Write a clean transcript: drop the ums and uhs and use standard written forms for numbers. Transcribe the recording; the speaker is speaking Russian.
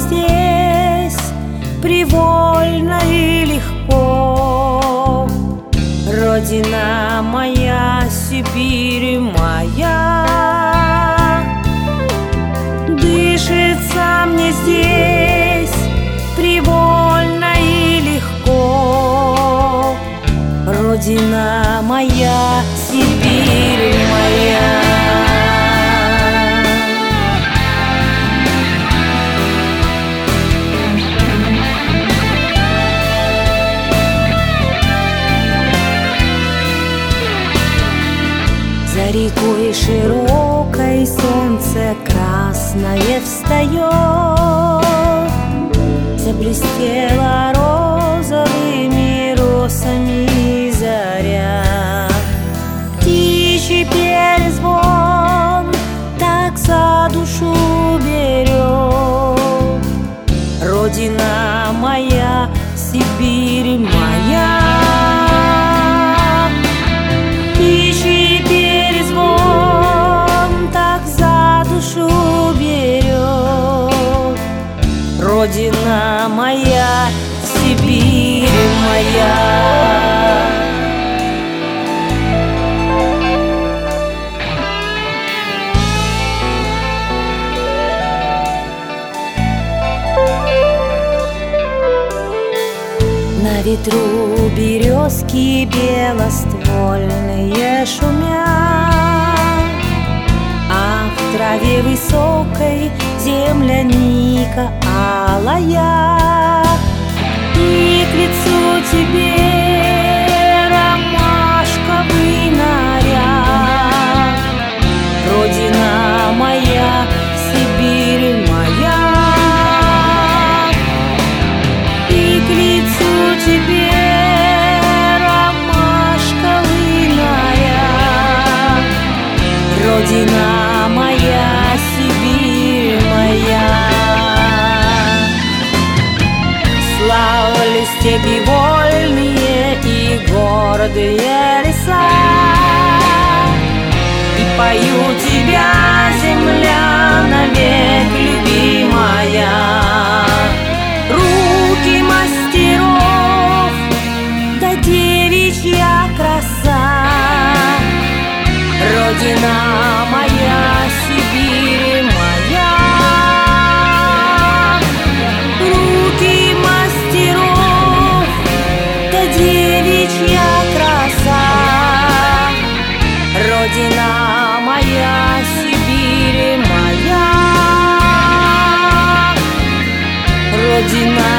здесь привольно и легко. Родина моя, Сибирь моя, дышится мне здесь привольно и легко. Родина моя, Сибирь моя. За рекой широкой солнце красное встает, заблестела розовыми росами заря. Птичий перезвон так за душу берет. Родина моя, Сибирь моя. Птичий перезвон так за душу берет. Родина моя, Сибирь моя. На ветру березки белоствольные шумят, а в траве высокой земляника алая. И к лицу тебе ромашковый наряд. Родина моя, Сибирь моя. И к лицу тебе ромашковый наряд. Родина моя, Сибирь моя. Славлю степи вольные и гордые леса, и пою тебя, земля, навек любимая. Руки мастеров, да девичья краса. Родина моя, Сибирь моя. Руки мастеров, да девичья краса. Родина моя, Сибирь моя. Родина